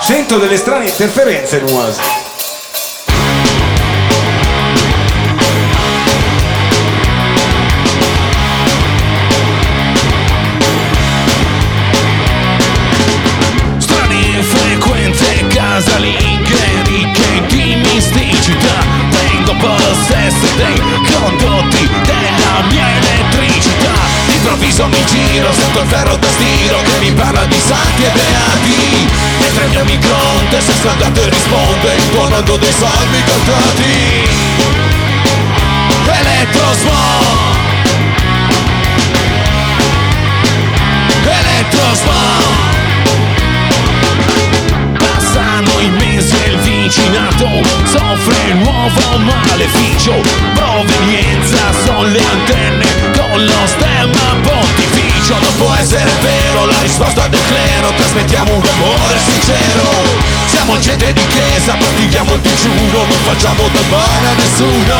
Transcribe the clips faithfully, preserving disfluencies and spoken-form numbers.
Sento delle strane interferenze, Nuas. Strane frequenze casalinghe ricche di misticità. Tengo possesso dei condotti della mia elettricità. Improvviso mi giro, sento il ferro da stiro che mi parla di santi e beati. Mentre il mio microonde si è scaldato e risponde intonando dei salmi cantati. Elettrosmog, Elettrosmog. Passano i mesi e il vicinato soffre il nuovo maleficio. Provenienza sono le antenne con lo stemma pontificio. Non può essere vero la risposta del clero, trasmettiamo un rumore sincero. Siamo gente di chiesa, pratichiamo il digiuno, non facciamo del male a nessuno.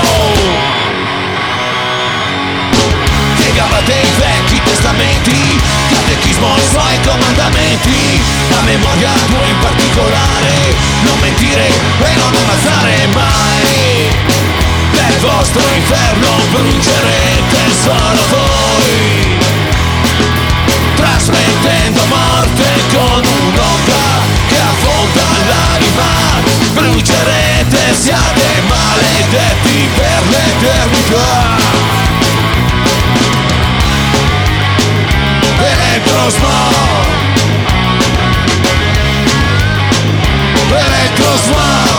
Piegavate i vecchi testamenti, catechismo e i suoi comandamenti. La memoria tua in particolare, non mentire e non ammazzare mai. Nel vostro inferno brucerete solo voi, trasmettendo morte con un'onda che affonda l'anima. Brucerete, siate maledetti per l'eternità. Elettrosmog, Elettrosmog.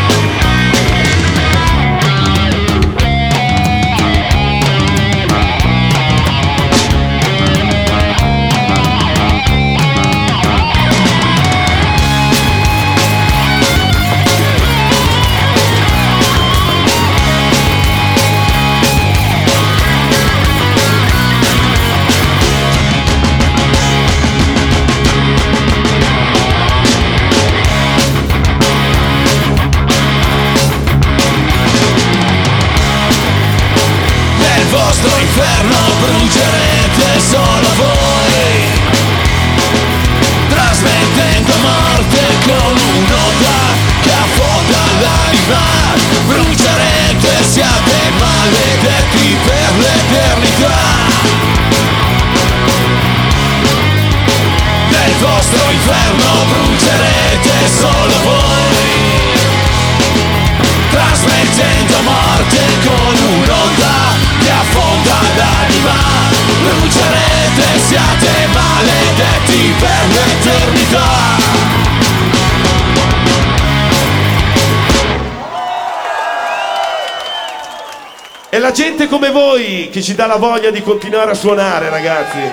Inferno brucerete solo voi, trasmettendo morte con un'onda che affonda l'anima. Brucerete, siate maledetti per l'eternità. Nel vostro inferno brucerete solo voi, trasmettendo morte con un'onda che affonda l'anima. Brucerete, siate maledetti per l'eternità. È la gente come voi che ci dà la voglia di continuare a suonare, ragazzi.